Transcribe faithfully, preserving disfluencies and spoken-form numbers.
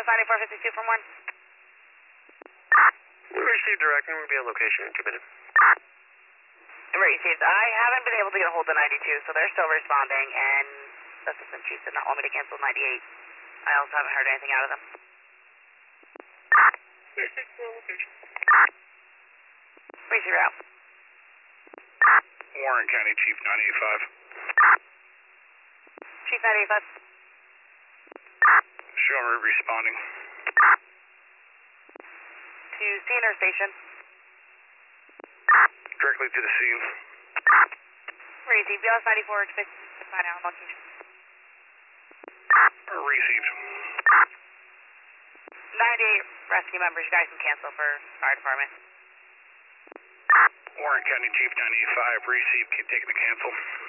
ninety-four fifty-two from Warren. We received direct and we'll be on location in two minutes. Received. I haven't been able to get a hold of ninety-two, so they're still responding, and the assistant chief did not want me to cancel ninety-eight. I also haven't heard anything out of them. Receive out. Warren County Chief nine eight five. Chief nine eight five. Show me responding. To scene or station? Directly to the scene. Received. B L S ninety-four, expect to find out on location. Received. ninety-eight rescue members, you guys can cancel for fire department. Warren County Chief nine eight five, received, keep taking the cancel.